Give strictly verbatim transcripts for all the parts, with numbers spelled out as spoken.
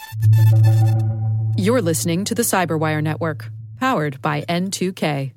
You're listening to the Cyberwire Network, powered by N two K.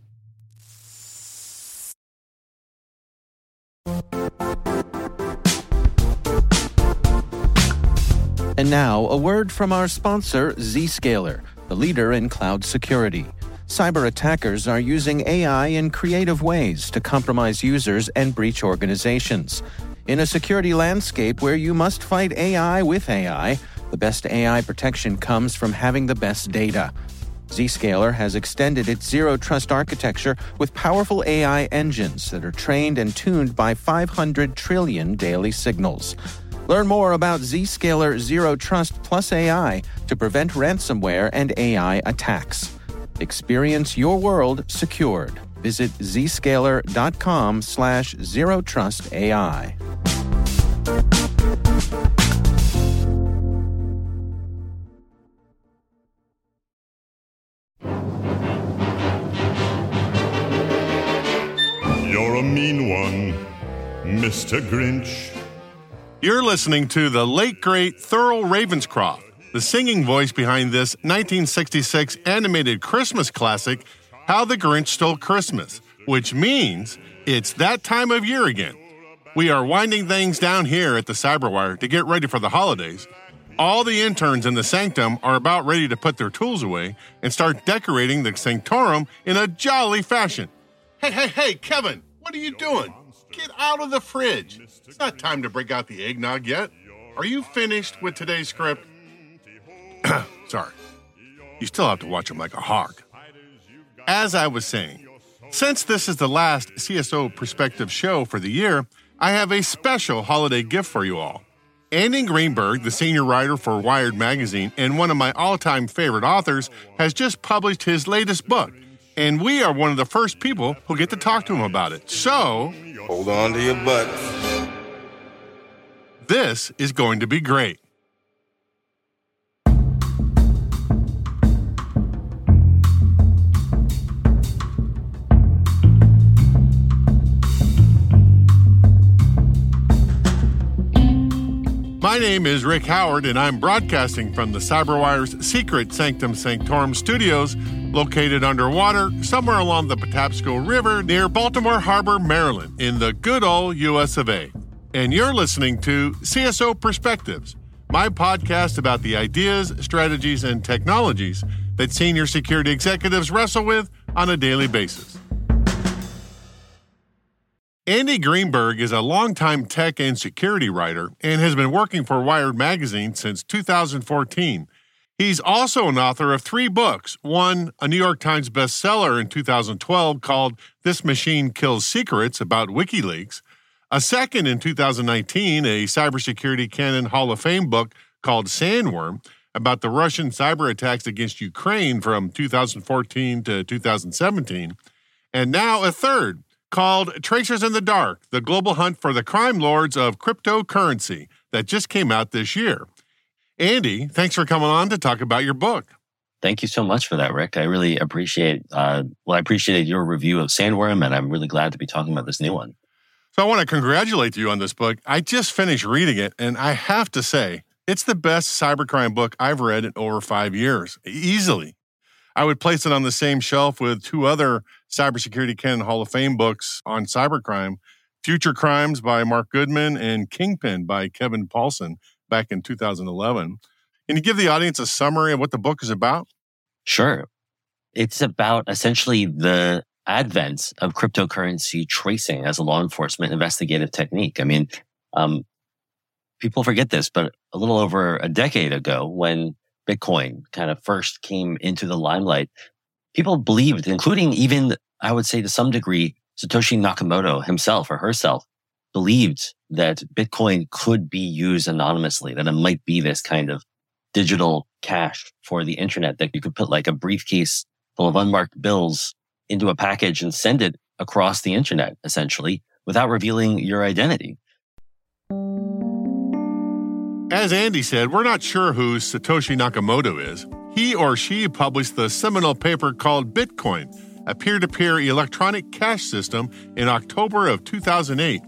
And now, a word from our sponsor, Zscaler, the leader in cloud security. Cyber attackers are using A I in creative ways to compromise users and breach organizations. In a security landscape where you must fight A I with A I, the best A I protection comes from having the best data. Zscaler has extended its zero-trust architecture with powerful A I engines that are trained and tuned by five hundred trillion daily signals. Learn more about Zscaler Zero Trust Plus A I to prevent ransomware and A I attacks. Experience your world secured. Visit zscaler.com slash zero trust AI. You're a mean one, Mister Grinch. You're listening to the late, great Thurl Ravenscroft, the singing voice behind this nineteen sixty-six animated Christmas classic, How the Grinch Stole Christmas, which means it's that time of year again. We are winding things down here at the Cyberwire to get ready for the holidays. All the interns in the sanctum are about ready to put their tools away and start decorating the sanctorum in a jolly fashion. Hey, hey, hey, Kevin, what are you doing? Get out of the fridge. It's not time to break out the eggnog yet. Are you finished with today's script? Sorry. You still have to watch him like a hawk. As I was saying, since this is the last C S O Perspective show for the year, I have a special holiday gift for you all. Andy Greenberg, the senior writer for Wired Magazine and one of my all-time favorite authors, has just published his latest book, and we are one of the first people who get to talk to him about it. So, hold on to your butts. This is going to be great. My name is Rick Howard, and I'm broadcasting from the Cyberwire's secret Sanctum Sanctorum studios, located underwater somewhere along the Patapsco River near Baltimore Harbor, Maryland, in the good old U S of A. And you're listening to C S O Perspectives, my podcast about the ideas, strategies, and technologies that senior security executives wrestle with on a daily basis. Andy Greenberg is a longtime tech and security writer and has been working for Wired Magazine since two thousand fourteen. He's also an author of three books, one a New York Times bestseller in two thousand twelve called This Machine Kills Secrets about WikiLeaks, a second in two thousand nineteen, a cybersecurity canon Hall of Fame book called Sandworm about the Russian cyber attacks against Ukraine from two thousand fourteen to two thousand seventeen, and now a third, called Tracers in the Dark, the global hunt for the crime lords of cryptocurrency, that just came out this year. Andy, thanks for coming on to talk about your book. Thank you so much for that, Rick. I really appreciate, uh, well, I appreciated your review of Sandworm, and I'm really glad to be talking about this new one. So I want to congratulate you on this book. I just finished reading it, and I have to say, it's the best cybercrime book I've read in over five years, easily. I would place it on the same shelf with two other Cybersecurity Canon Hall of Fame books on cybercrime, Future Crimes by Mark Goodman and Kingpin by Kevin Paulson back in two thousand eleven. Can you give the audience a summary of what the book is about? Sure. It's about essentially the advent of cryptocurrency tracing as a law enforcement investigative technique. I mean, um, people forget this, but a little over a decade ago, when Bitcoin kind of first came into the limelight, people believed, including even, I would say to some degree, Satoshi Nakamoto himself or herself, believed that Bitcoin could be used anonymously, that it might be this kind of digital cash for the internet, that you could put like a briefcase full of unmarked bills into a package and send it across the internet, essentially, without revealing your identity. As Andy said, we're not sure who Satoshi Nakamoto is. He or she published the seminal paper called Bitcoin, a peer-to-peer electronic cash system, in October of two thousand eight,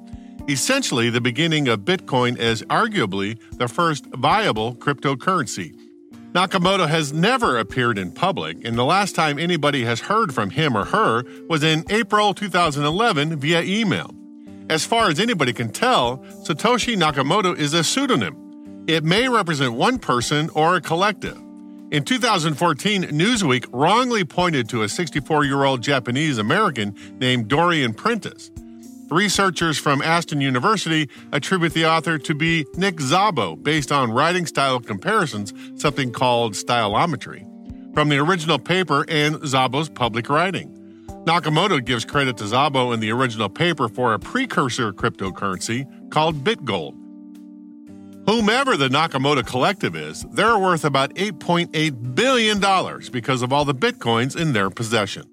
essentially the beginning of Bitcoin as arguably the first viable cryptocurrency. Nakamoto has never appeared in public, and the last time anybody has heard from him or her was in April two thousand eleven via email. As far as anybody can tell, Satoshi Nakamoto is a pseudonym. It may represent one person or a collective. In two thousand fourteen, Newsweek wrongly pointed to a sixty-four-year-old Japanese American named Dorian Prentice. Researchers from Aston University attribute the author to be Nick Szabo based on writing style comparisons, something called stylometry, from the original paper and Szabo's public writing. Nakamoto gives credit to Szabo in the original paper for a precursor cryptocurrency called BitGold. Whomever the Nakamoto Collective is, they're worth about eight point eight billion dollars because of all the bitcoins in their possession.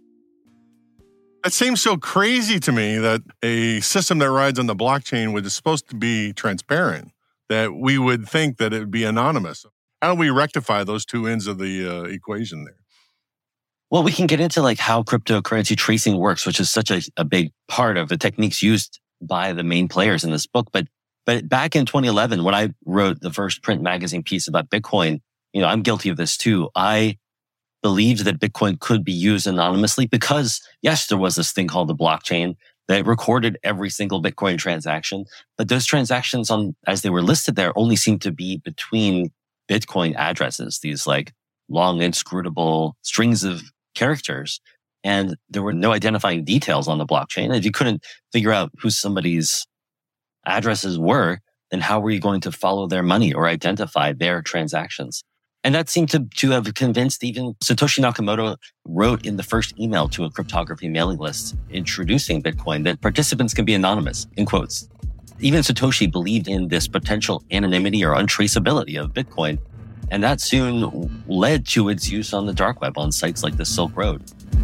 It seems so crazy to me that a system that rides on the blockchain was supposed to be transparent, that we would think that it would be anonymous. How do we rectify those two ends of the uh, equation there? Well, we can get into like how cryptocurrency tracing works, which is such a, a big part of the techniques used by the main players in this book. But but back in twenty eleven, when I wrote the first print magazine piece about Bitcoin, you know, I'm guilty of this too. I believed that Bitcoin could be used anonymously because, yes, there was this thing called the blockchain that recorded every single Bitcoin transaction. But those transactions, on as they were listed there, only seemed to be between Bitcoin addresses, these like long, inscrutable strings of characters. And there were no identifying details on the blockchain. And if you couldn't figure out who somebody's addresses were, then how were you going to follow their money or identify their transactions? And that seemed to, to have convinced even Satoshi Nakamoto wrote in the first email to a cryptography mailing list introducing Bitcoin that participants can be anonymous, in quotes. Even Satoshi believed in this potential anonymity or untraceability of Bitcoin, and that soon led to its use on the dark web on sites like the Silk Road.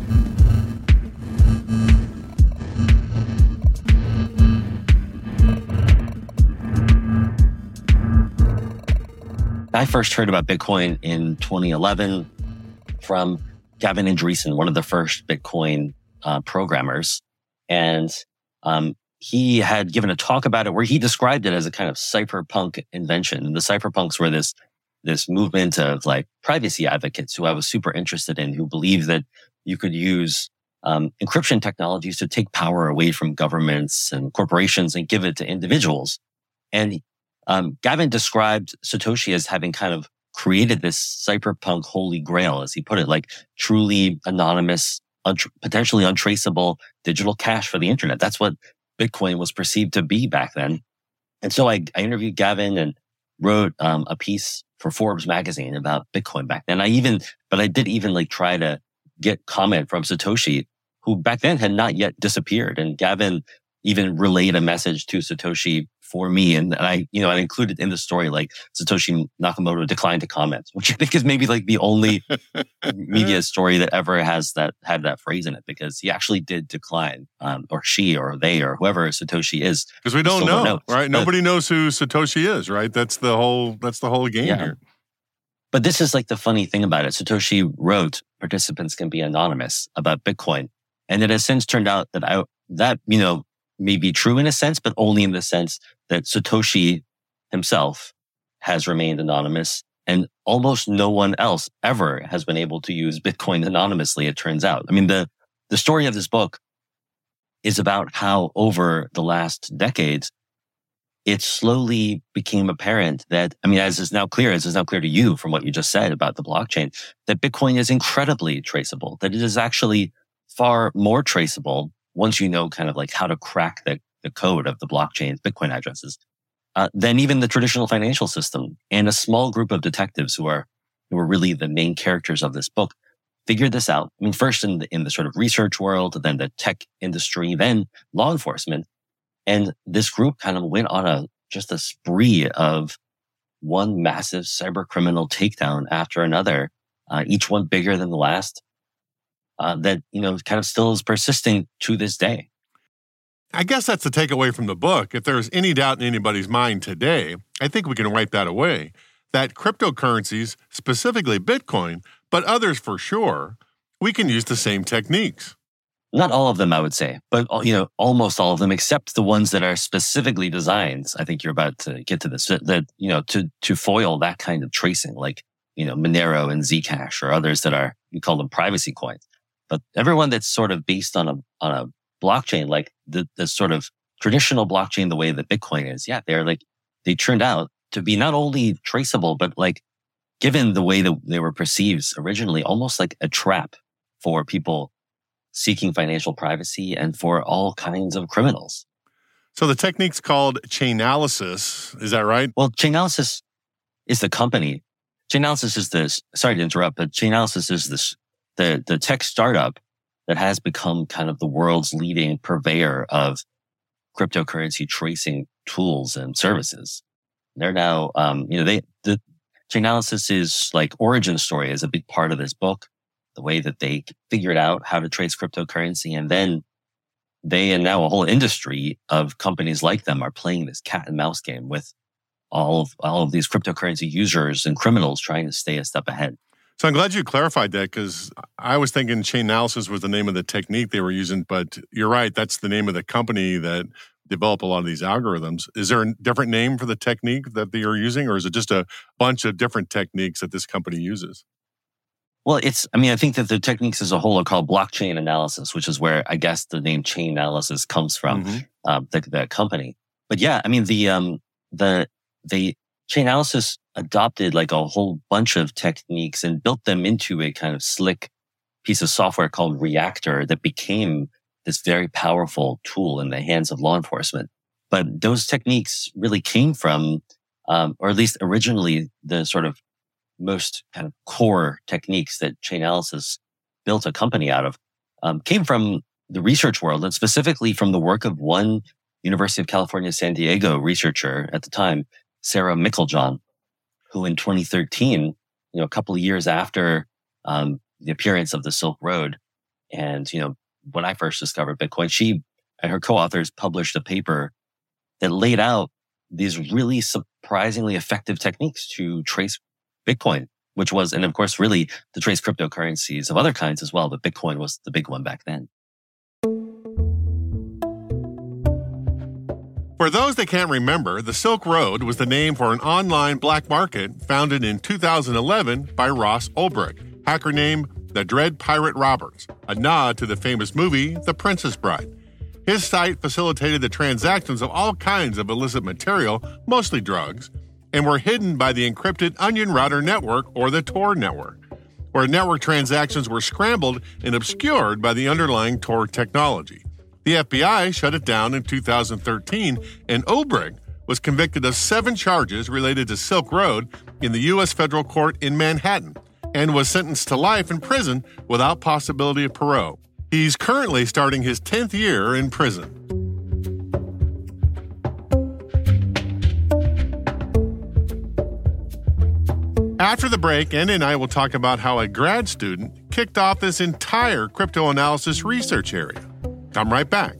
I first heard about Bitcoin in twenty eleven from Gavin Andresen, one of the first Bitcoin uh, programmers. And um, he had given a talk about it where he described it as a kind of cypherpunk invention. And the cypherpunks were this, this movement of like privacy advocates who I was super interested in, who believed that you could use um, encryption technologies to take power away from governments and corporations and give it to individuals. And Um, Gavin described Satoshi as having kind of created this cypherpunk holy grail, as he put it, like truly anonymous, untr- potentially untraceable digital cash for the internet. That's what Bitcoin was perceived to be back then. And so I, I interviewed Gavin and wrote um, a piece for Forbes magazine about Bitcoin back then. I even, but I did even like try to get comment from Satoshi, who back then had not yet disappeared. And Gavin even relayed a message to Satoshi for me. And I, you know, I included in the story, like Satoshi Nakamoto declined to comment, which I think is maybe like the only media story that ever has that, had that phrase in it, because he actually did decline, um, or she or they or whoever Satoshi is. Because we don't know, don't know, right? But nobody knows who Satoshi is, right? That's the whole, that's the whole game yeah. here. But this is like the funny thing about it. Satoshi wrote, participants can be anonymous about Bitcoin. And it has since turned out that I, that, you know, may be true in a sense, but only in the sense that Satoshi himself has remained anonymous, and almost no one else ever has been able to use Bitcoin anonymously, it turns out. I mean, the, the story of this book is about how over the last decades, it slowly became apparent that, I mean, as is now clear, as is now clear to you from what you just said about the blockchain, that Bitcoin is incredibly traceable, that it is actually far more traceable once you know kind of like how to crack the, the code of the blockchain Bitcoin addresses, uh, than even the traditional financial system. And a small group of detectives who are, who are really the main characters of this book figured this out. I mean, first in the, in the sort of research world, then the tech industry, then law enforcement. And this group kind of went on a, just a spree of one massive cyber criminal takedown after another, uh, each one bigger than the last. Uh, that, you know, kind of still is persisting to this day. I guess that's the takeaway from the book. If there's any doubt in anybody's mind today, I think we can wipe that away. That cryptocurrencies, specifically Bitcoin, but others for sure, we can use the same techniques. Not all of them, I would say, but, you know, almost all of them, except the ones that are specifically designed. I think you're about to get to this, that, you know, to, to foil that kind of tracing, like you know, Monero and Zcash or others that are, you call them privacy coins. But everyone that's sort of based on a on a blockchain, like the, the sort of traditional blockchain, the way that Bitcoin is, yeah, they're like, they turned out to be not only traceable, but like, given the way that they were perceived originally, almost like a trap for people seeking financial privacy and for all kinds of criminals. So the technique's called Chainalysis. Is that right? Well, Chainalysis is the company. Chainalysis is this, sorry to interrupt, but Chainalysis is this, the, the tech startup that has become kind of the world's leading purveyor of cryptocurrency tracing tools and services. They're now, um, you know, they, the Chainalysis is like origin story is a big part of this book, the way that they figured out how to trace cryptocurrency. And then they, and now a whole industry of companies like them are playing this cat and mouse game with all of, all of these cryptocurrency users and criminals trying to stay a step ahead. So I'm glad you clarified that, because I was thinking Chainalysis was the name of the technique they were using, but you're right. That's the name of the company that developed a lot of these algorithms. Is there a different name for the technique that they are using, or is it just a bunch of different techniques that this company uses? Well, it's, I mean, I think that the techniques as a whole are called blockchain analysis, which is where I guess the name Chainalysis comes from, mm-hmm. uh, the, the company. But yeah, I mean, the, um, the, the Chainalysis adopted like a whole bunch of techniques and built them into a kind of slick piece of software called Reactor that became this very powerful tool in the hands of law enforcement. But those techniques really came from, um, or at least originally, the sort of most kind of core techniques that Chainalysis built a company out of, um, came from the research world, and specifically from the work of one University of California, San Diego researcher at the time, Sarah Meiklejohn, who in twenty thirteen, you know, a couple of years after um, the appearance of the Silk Road, and, you know, when I first discovered Bitcoin, she and her co-authors published a paper that laid out these really surprisingly effective techniques to trace Bitcoin, which was, and of course, really to trace cryptocurrencies of other kinds as well, but Bitcoin was the big one back then. For those that can't remember, the Silk Road was the name for an online black market founded in two thousand eleven by Ross Ulbricht, hacker name The Dread Pirate Roberts, a nod to the famous movie The Princess Bride. His site facilitated the transactions of all kinds of illicit material, mostly drugs, and were hidden by the encrypted Onion Router network, or the Tor network, where network transactions were scrambled and obscured by the underlying Tor technology. The F B I shut it down in two thousand thirteen, and Ulbricht was convicted of seven charges related to Silk Road in the U S federal court in Manhattan and was sentenced to life in prison without possibility of parole. He's currently starting his tenth year in prison. After the break, Andy and I will talk about how a grad student kicked off this entire crypto analysis research area. Come right back.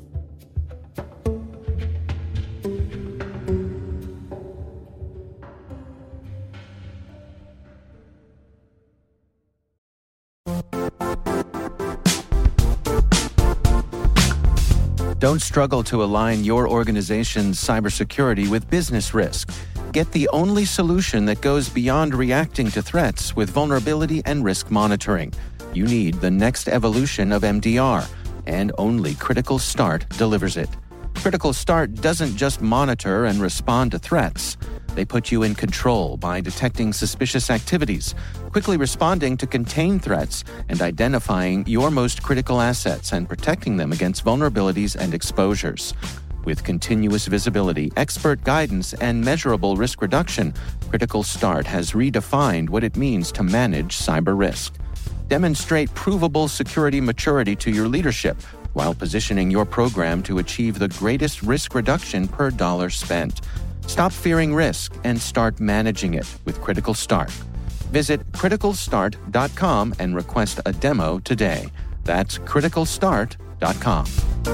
Don't struggle to align your organization's cybersecurity with business risk. Get the only solution that goes beyond reacting to threats with vulnerability and risk monitoring. You need the next evolution of M D R, and only Critical Start delivers it. Critical Start doesn't just monitor and respond to threats. They put you in control by detecting suspicious activities, quickly responding to contain threats, and identifying your most critical assets and protecting them against vulnerabilities and exposures. With continuous visibility, expert guidance, and measurable risk reduction, Critical Start has redefined what it means to manage cyber risk. Demonstrate provable security maturity to your leadership while positioning your program to achieve the greatest risk reduction per dollar spent. Stop fearing risk and start managing it with Critical Start. Visit critical start dot com and request a demo today. That's critical start dot com.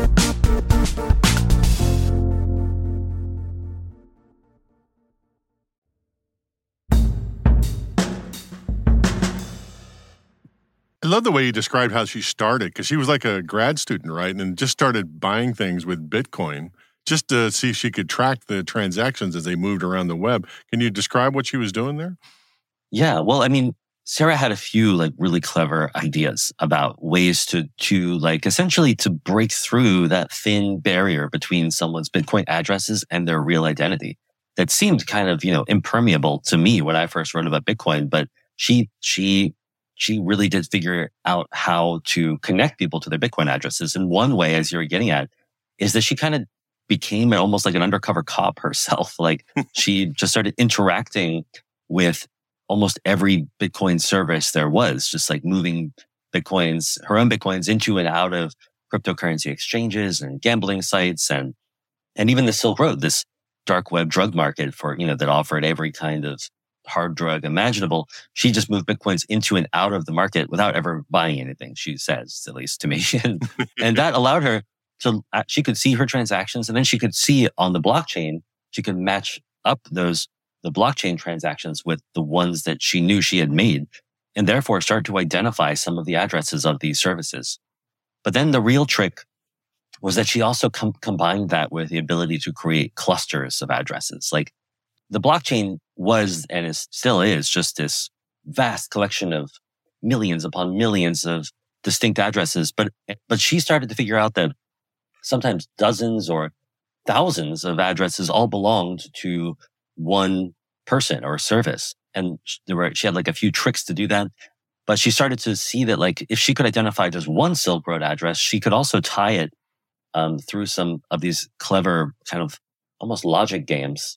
I love the way you described how she started, because she was like a grad student, right? And just started buying things with Bitcoin just to see if she could track the transactions as they moved around the web. Can you describe what she was doing there? Yeah. Well, I mean, Sarah had a few like really clever ideas about ways to, to like essentially to break through that thin barrier between someone's Bitcoin addresses and their real identity. That seemed kind of, you know, impermeable to me when I first wrote about Bitcoin, but she, she, she really did figure out how to connect people to their Bitcoin addresses. And one way, as you're getting at, is that she kind of became almost like an undercover cop herself. Like she just started interacting with almost every Bitcoin service there was, just like moving Bitcoins, her own Bitcoins into and out of cryptocurrency exchanges and gambling sites and, and even the Silk Road, this dark web drug market for, you know, that offered every kind of hard drug imaginable. She just moved Bitcoins into and out of the market without ever buying anything, she says, at least to me. and, and that allowed her to, she could see her transactions, and then she could see on the blockchain, she could match up those, the blockchain transactions with the ones that she knew she had made, and therefore start to identify some of the addresses of these services. But then the real trick was that she also com- combined that with the ability to create clusters of addresses. Like the blockchain was and is still is just this vast collection of millions upon millions of distinct addresses. But, but she started to figure out that sometimes dozens or thousands of addresses all belonged to one person or service. And there were, she had like a few tricks to do that. But she started to see that like if she could identify just one Silk Road address, she could also tie it um, through some of these clever kind of almost logic games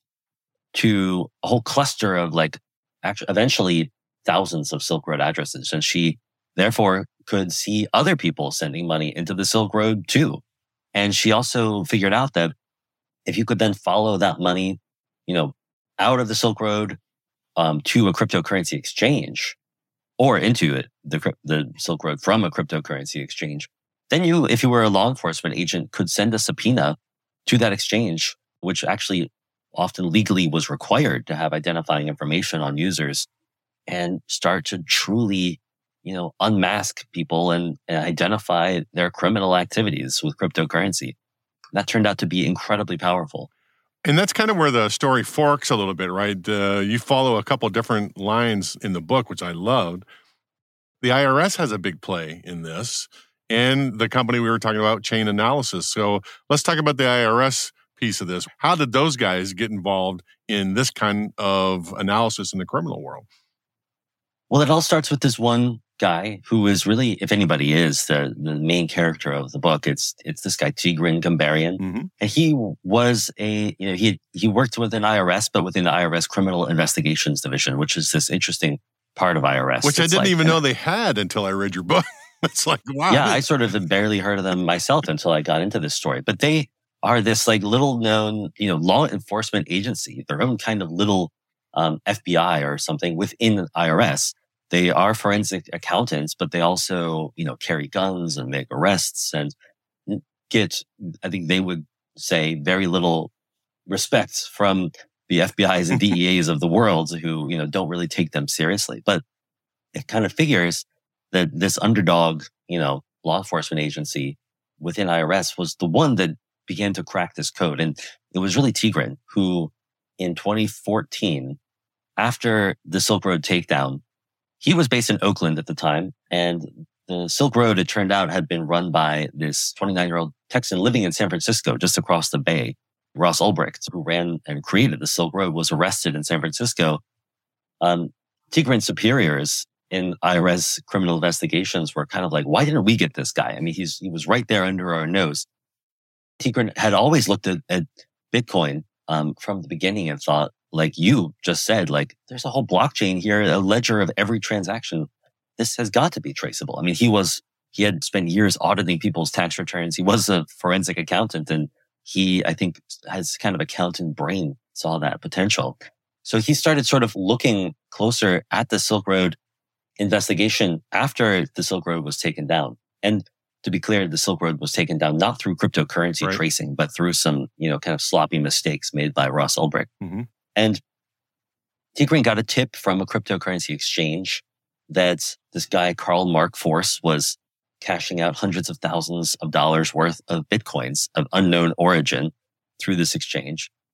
to a whole cluster of like actually eventually thousands of Silk Road addresses. And she therefore could see other people sending money into the Silk Road too. And she also figured out that if you could then follow that money, you know, out of the Silk Road um, to a cryptocurrency exchange or into it, the, the Silk Road from a cryptocurrency exchange, then you, if you were a law enforcement agent, could send a subpoena to that exchange, which actually often legally was required to have identifying information on users, and start to truly, you know, unmask people and, and identify their criminal activities with cryptocurrency. That turned out to be incredibly powerful. And that's kind of where the story forks a little bit, right? Uh, you follow a couple different lines in the book, which I loved. The I R S has a big play in this, and the company we were talking about, Chain Analysis. So let's talk about the I R S piece of this. How did those guys get involved in this kind of analysis in the criminal world? Well, it all starts with this one guy who is really, if anybody is, the, the main character of the book. It's it's this guy, Tigran Gambaryan. Mm-hmm. And he was a, you know, he he worked within I R S, but within the I R S Criminal Investigations Division, which is this interesting part of I R S. Which I didn't like, even know they had until I read your book. It's like, wow. Yeah, I sort of had barely heard of them myself until I got into this story. But they are this like little known, you know, law enforcement agency, their own kind of little um, F B I or something within I R S. They are forensic accountants, but they also, you know, carry guns and make arrests and get, I think they would say, very little respect from the F B Is and D E As of the world who, you know, don't really take them seriously. But it kind of figures that this underdog, you know, law enforcement agency within I R S was the one that began to crack this code. And it was really Tigran who in twenty fourteen, after the Silk Road takedown, he was based in Oakland at the time, and the Silk Road, it turned out, had been run by this twenty-nine-year-old Texan living in San Francisco, just across the bay. Ross Ulbricht, who ran and created the Silk Road, was arrested in San Francisco. Um, Tigran's superiors in I R S criminal investigations were kind of like, why didn't we get this guy? I mean, he's he was right there under our nose. Tigran had always looked at, at Bitcoin um, from the beginning and thought, like you just said, like there's a whole blockchain here, a ledger of every transaction. This has got to be traceable. I mean, he was, he had spent years auditing people's tax returns. He was a forensic accountant, and he, I think, has kind of accountant brain, saw that potential. So he started sort of looking closer at the Silk Road investigation after the Silk Road was taken down. And to be clear, the Silk Road was taken down not through cryptocurrency right. tracing, but through some, you know, kind of sloppy mistakes made by Ross Ulbricht. Mm-hmm. And Tigran got a tip from a cryptocurrency exchange that this guy, Carl Mark Force, was cashing out hundreds of thousands of dollars worth of Bitcoins of unknown origin through this exchange.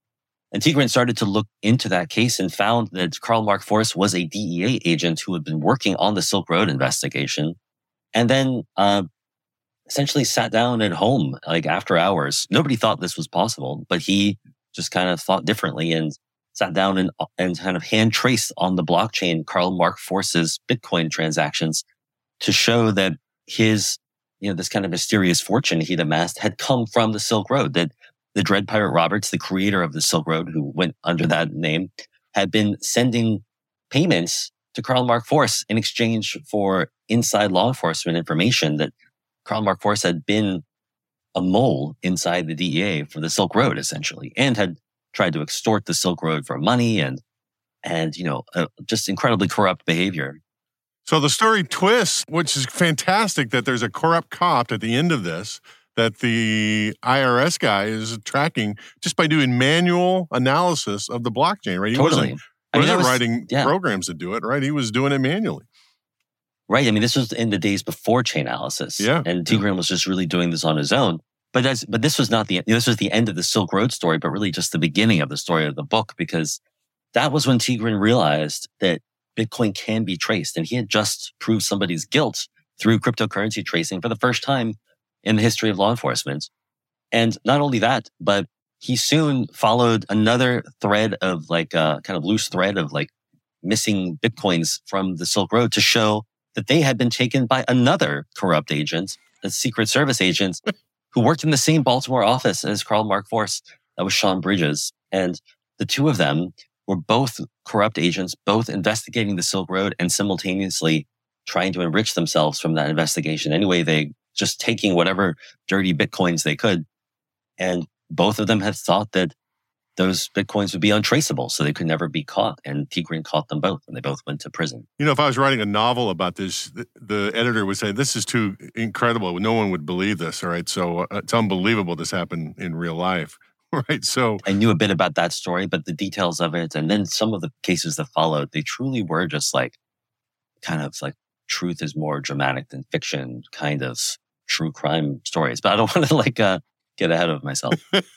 And Tigran started to look into that case and found that Karl Marx Force was a D E A agent who had been working on the Silk Road investigation, and then uh, essentially sat down at home, like after hours. Nobody thought this was possible, but he just kind of thought differently and sat down and, and kind of hand traced on the blockchain Karl Marx Force's Bitcoin transactions to show that his, you know, this kind of mysterious fortune he'd amassed had come from the Silk Road, that the Dread Pirate Roberts, the creator of the Silk Road, who went under that name, had been sending payments to Karl Marx Force in exchange for inside law enforcement information that Karl Marx Force had been a mole inside the D E A for the Silk Road, essentially, and had tried to extort the Silk Road for money and, and you know, uh, just incredibly corrupt behavior. So the story twists, which is fantastic that there's a corrupt cop at the end of this that the I R S guy is tracking just by doing manual analysis of the blockchain, right? He Totally. wasn't, I mean, wasn't was, writing yeah. programs to do it, right? He was doing it manually. Right. I mean, this was in the days before Chainalysis. Yeah. And Tigran was just really doing this on his own. But that's, but this was not the, this was the end of the Silk Road story, but really just the beginning of the story of the book, because that was when Tigran realized that Bitcoin can be traced. And he had just proved somebody's guilt through cryptocurrency tracing for the first time in the history of law enforcement. And not only that, but he soon followed another thread of like a kind of loose thread of like missing Bitcoins from the Silk Road to show that they had been taken by another corrupt agent, a Secret Service agent, who worked in the same Baltimore office as Karl Marx Force. That was Sean Bridges. And the two of them were both corrupt agents, both investigating the Silk Road and simultaneously trying to enrich themselves from that investigation. Anyway, they just taking whatever dirty Bitcoins they could. And both of them had thought that those Bitcoins would be untraceable, so they could never be caught. And Tigran caught them both, and they both went to prison. You know, if I was writing a novel about this, the, the editor would say, this is too incredible. No one would believe this, all right? So uh, it's unbelievable this happened in real life, right? So I knew a bit about that story, but the details of it, and then some of the cases that followed, they truly were just like, kind of like, truth is more dramatic than fiction kind of true crime stories. But I don't want to like uh, get ahead of myself.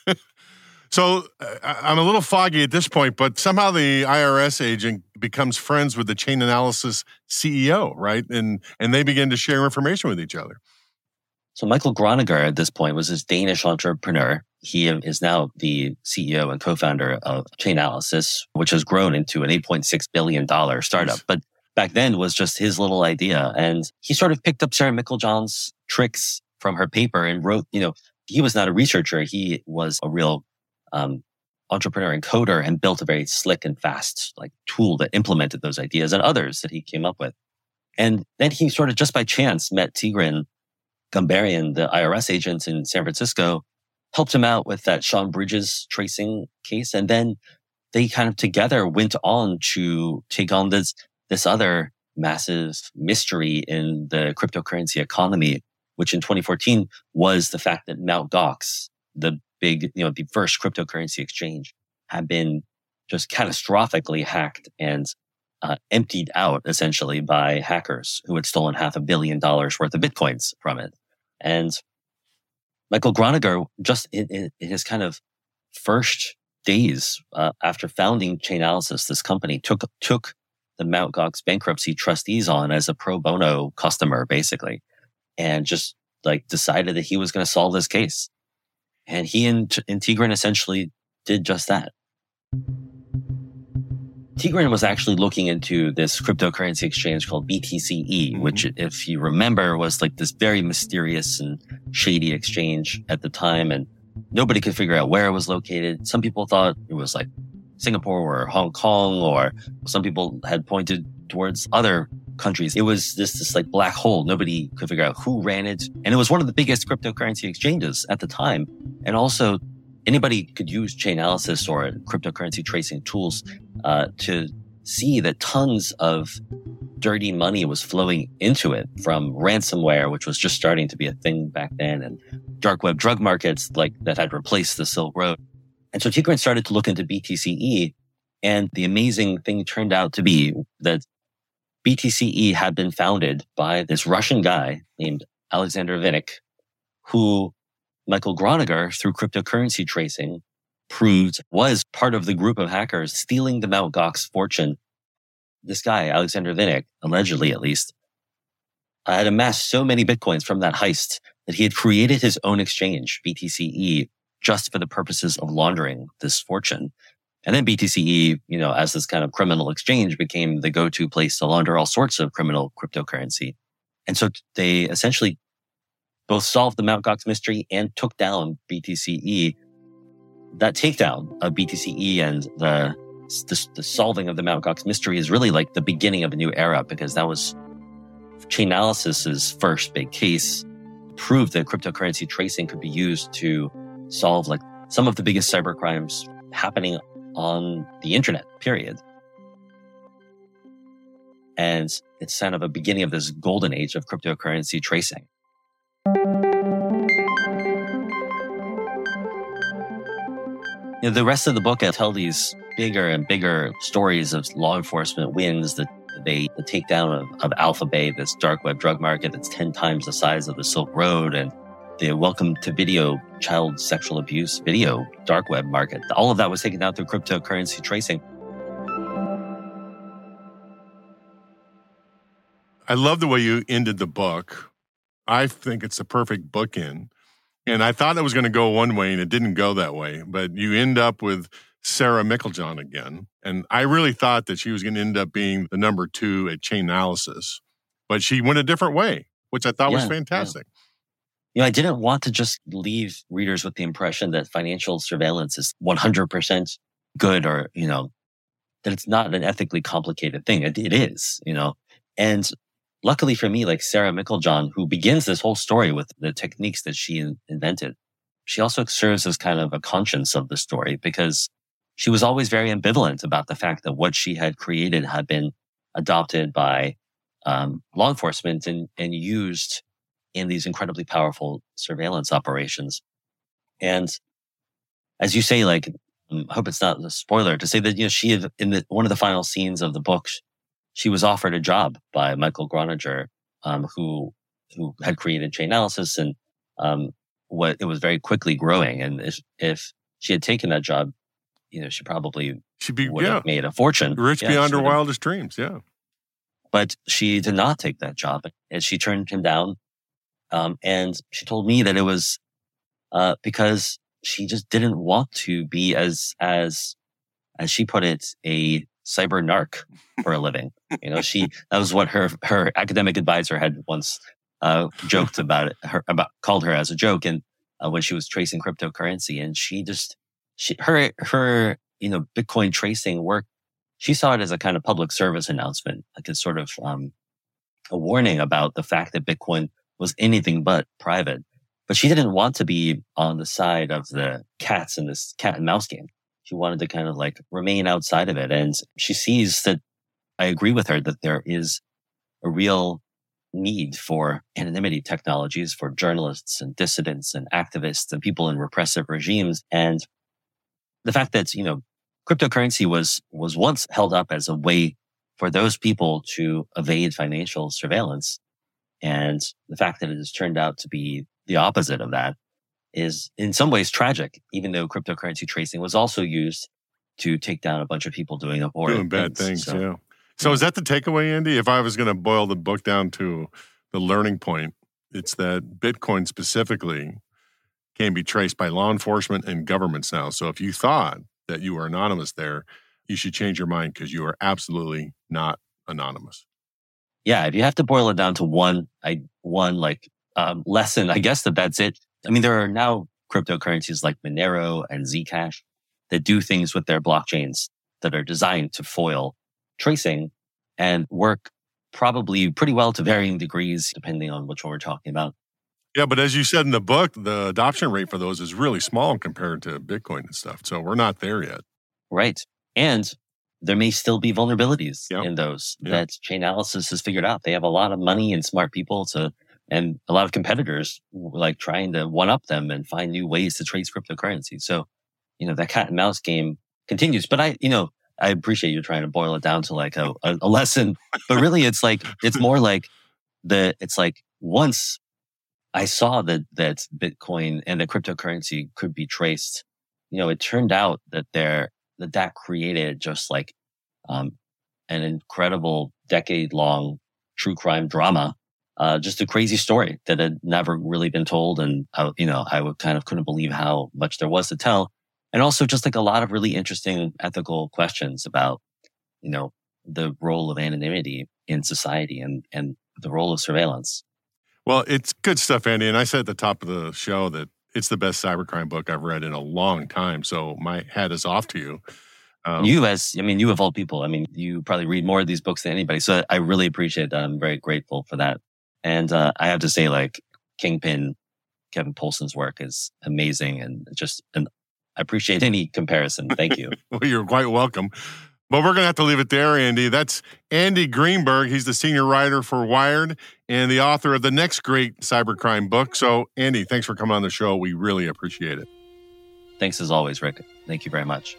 So uh, I'm a little foggy at this point, but somehow the I R S agent becomes friends with the Chainalysis C E O, right? And and they begin to share information with each other. So Michael Groninger at this point was this Danish entrepreneur. He is now the C E O and co-founder of Chainalysis, which has grown into an eight point six billion dollars startup. But back then was just his little idea. And he sort of picked up Sarah Meiklejohn's tricks from her paper and wrote, you know, he was not a researcher. He was a real Um, entrepreneur and coder, and built a very slick and fast like tool that implemented those ideas and others that he came up with. And then he sort of just by chance met Tigran Gambaryan, the I R S agent in San Francisco, helped him out with that Sean Bridges tracing case. And then they kind of together went on to take on this, this other massive mystery in the cryptocurrency economy, which in twenty fourteen was the fact that Mt. Gox, the big, you know, the first cryptocurrency exchange, had been just catastrophically hacked and uh, emptied out essentially by hackers who had stolen half a billion dollars worth of Bitcoins from it. And Michael Groninger, just in, in, in his kind of first days uh, after founding Chainalysis, this company took, took the Mt. Gox bankruptcy trustees on as a pro bono customer, basically, and just like decided that he was going to solve this case. And he and, and Tigran essentially did just that. Tigran was actually looking into this cryptocurrency exchange called B T C E, mm-hmm. which, if you remember, was like this very mysterious and shady exchange at the time. And nobody could figure out where it was located. Some people thought it was like Singapore or Hong Kong, or some people had pointed towards other countries. It was just this like black hole. Nobody could figure out who ran it. And it was one of the biggest cryptocurrency exchanges at the time. And also anybody could use Chainalysis or cryptocurrency tracing tools uh, to see that tons of dirty money was flowing into it from ransomware, which was just starting to be a thing back then, and dark web drug markets like that had replaced the Silk Road. And so Tigran started to look into B T C E, and the amazing thing turned out to be that B T C E had been founded by this Russian guy named Alexander Vinnik, who Michael Groninger, through cryptocurrency tracing, proved was part of the group of hackers stealing the Mt. Gox fortune. This guy, Alexander Vinnik, allegedly at least, had amassed so many Bitcoins from that heist that he had created his own exchange, B T C E, just for the purposes of laundering this fortune. And then B T C E, you know, as this kind of criminal exchange, became the go-to place to launder all sorts of criminal cryptocurrency. And so they essentially both solved the Mt. Gox mystery and took down B T C E. That takedown of B T C E and the, the, the solving of the Mt. Gox mystery is really like the beginning of a new era, because that was Chainalysis's first big case, proved that cryptocurrency tracing could be used to solve like some of the biggest cyber crimes happening on the internet, period. And it's kind of a beginning of this golden age of cryptocurrency tracing. You know, the rest of the book, I tell these bigger and bigger stories of law enforcement wins, that they the takedown of, of Alphabay, this dark web drug market that's ten times the size of the Silk Road, and the welcome to video child sexual abuse video dark web market. All of that was taken out through cryptocurrency tracing. I love the way you ended the book. I think it's the perfect bookend. And I thought it was going to go one way, and it didn't go that way. But you end up with Sarah Meiklejohn again. And I really thought that she was going to end up being the number two at Chainalysis. But she went a different way, which I thought yeah, was fantastic. Yeah. You know, I didn't want to just leave readers with the impression that financial surveillance is one hundred percent good, or, you know, that it's not an ethically complicated thing. It, it is, you know. And luckily for me, like Sarah Meiklejohn, who begins this whole story with the techniques that she in- invented, she also serves as kind of a conscience of the story, because she was always very ambivalent about the fact that what she had created had been adopted by um, law enforcement and, and used in these incredibly powerful surveillance operations. And as you say, like, I hope it's not a spoiler to say that, you know, she had, in the, one of the final scenes of the book, she was offered a job by Michael Groninger, um, who, who had created Chainalysis, and, um, what it was very quickly growing. And if, if she had taken that job, you know, she probably She'd be, would yeah, have made a fortune. Rich yeah, beyond her wildest dreams. Yeah. But she did not take that job, and she turned him down. Um, and she told me that it was, uh, because she just didn't want to be as, as, as she put it, a cyber narc for a living. You know, she, that was what her, her academic advisor had once, uh, joked about it, her, about, called her as a joke. And, uh, when she was tracing cryptocurrency, and she just, she, her, her, you know, Bitcoin tracing work, she saw it as a kind of public service announcement, like a sort of, um, a warning about the fact that Bitcoin was anything but private. But she didn't want to be on the side of the cats in this cat and mouse game. She wanted to kind of like remain outside of it. And she sees that, I agree with her, that there is a real need for anonymity technologies for journalists and dissidents and activists and people in repressive regimes. And the fact that, you know, cryptocurrency was, was once held up as a way for those people to evade financial surveillance. And the fact that it has turned out to be the opposite of that is in some ways tragic, even though cryptocurrency tracing was also used to take down a bunch of people doing horrible doing bad things. things. So, yeah. So yeah. Is that the takeaway, Andy? If I was going to boil the book down to the learning point, it's that Bitcoin specifically can be traced by law enforcement and governments now. So if you thought that you were anonymous there, you should change your mind, because you are absolutely not anonymous. Yeah, if you have to boil it down to one, I one like um, lesson, I guess that that's it. I mean, there are now cryptocurrencies like Monero and Zcash that do things with their blockchains that are designed to foil tracing and work probably pretty well to varying degrees, depending on which one we're talking about. Yeah, but as you said in the book, the adoption rate for those is really small compared to Bitcoin and stuff. So we're not there yet. Right. And there may still be vulnerabilities yep. in those yep. that Chainalysis has figured out. They have a lot of money and smart people to, and a lot of competitors like trying to one up them and find new ways to trace cryptocurrency. So, you know, that cat and mouse game continues. But I, you know, I appreciate you trying to boil it down to like a, a, a lesson, but really it's like, it's more like the, it's like once I saw that, that Bitcoin and the cryptocurrency could be traced, you know, it turned out that there that that created just like um, an incredible decade-long true crime drama, uh, just a crazy story that had never really been told, and I, you know, I would kind of couldn't believe how much there was to tell, and also just like a lot of really interesting ethical questions about, you know, the role of anonymity in society and and the role of surveillance. Well, it's good stuff, Andy. And I said at the top of the show that it's the best cybercrime book I've read in a long time. So my hat is off to you. Um, you as, I mean, you of all people, I mean, you probably read more of these books than anybody. So I really appreciate that. I'm very grateful for that. And uh, I have to say, like, Kingpin, Kevin Poulsen's work is amazing. And just, and I appreciate any comparison. Thank you. Well, you're quite welcome. But we're going to have to leave it there, Andy. That's Andy Greenberg. He's the senior writer for Wired and the author of the next great cybercrime book. So, Andy, thanks for coming on the show. We really appreciate it. Thanks as always, Rick. Thank you very much.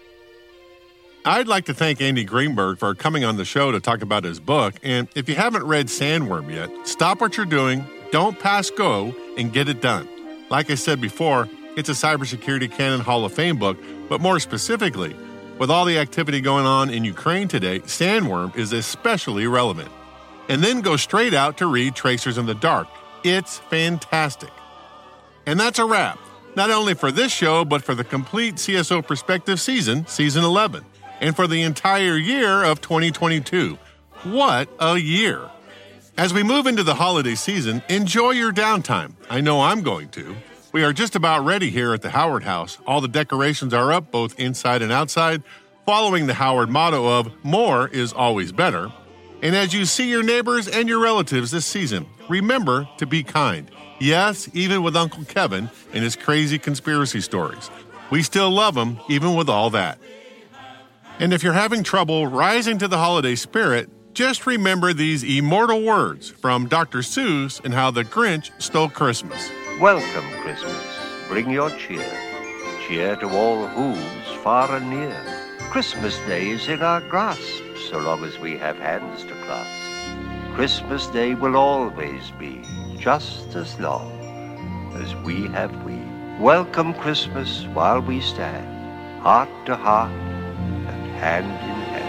I'd like to thank Andy Greenberg for coming on the show to talk about his book. And if you haven't read Sandworm yet, stop what you're doing, don't pass go, and get it done. Like I said before, it's a Cybersecurity Canon Hall of Fame book, but more specifically, with all the activity going on in Ukraine today, Sandworm is especially relevant. And then go straight out to read Tracers in the Dark. It's fantastic. And that's a wrap, not only for this show, but for the complete C S O Perspective season, season eleven, and for the entire year of twenty twenty-two. What a year. As we move into the holiday season, enjoy your downtime. I know I'm going to. We are just about ready here at the Howard House. All the decorations are up, both inside and outside, following the Howard motto of more is always better. And as you see your neighbors and your relatives this season, remember to be kind. Yes, even with Uncle Kevin and his crazy conspiracy stories. We still love him, even with all that. And if you're having trouble rising to the holiday spirit, just remember these immortal words from Doctor Seuss and How the Grinch Stole Christmas. Welcome, Christmas. Bring your cheer. Cheer to all who's far and near. Christmas Day is in our grasp, so long as we have hands to clasp. Christmas Day will always be, just as long as we have we. Welcome Christmas while we stand, heart to heart and hand in hand.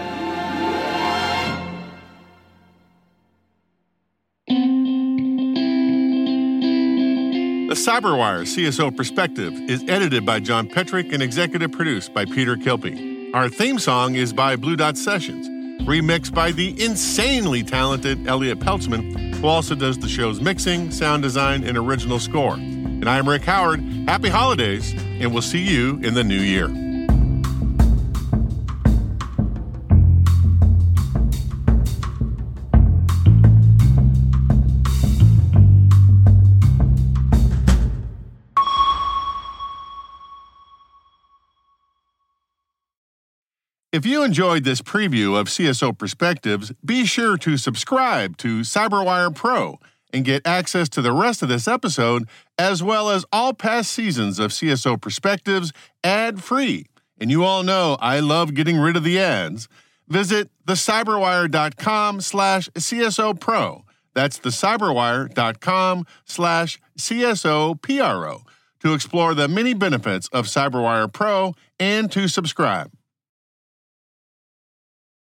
The CyberWire C S O Perspective is edited by John Petrick and executive produced by Peter Kilpie. Our theme song is by Blue Dot Sessions, remixed by the insanely talented Elliot Peltzman, who also does the show's mixing, sound design, and original score. And I'm Rick Howard. Happy holidays, and we'll see you in the new year. If you enjoyed this preview of C S O Perspectives, be sure to subscribe to CyberWire Pro and get access to the rest of this episode, as well as all past seasons of C S O Perspectives ad-free. And you all know I love getting rid of the ads. Visit thecyberwire.com slash CSO Pro. That's thecyberwire.com slash CSO PRO to explore the many benefits of CyberWire Pro and to subscribe.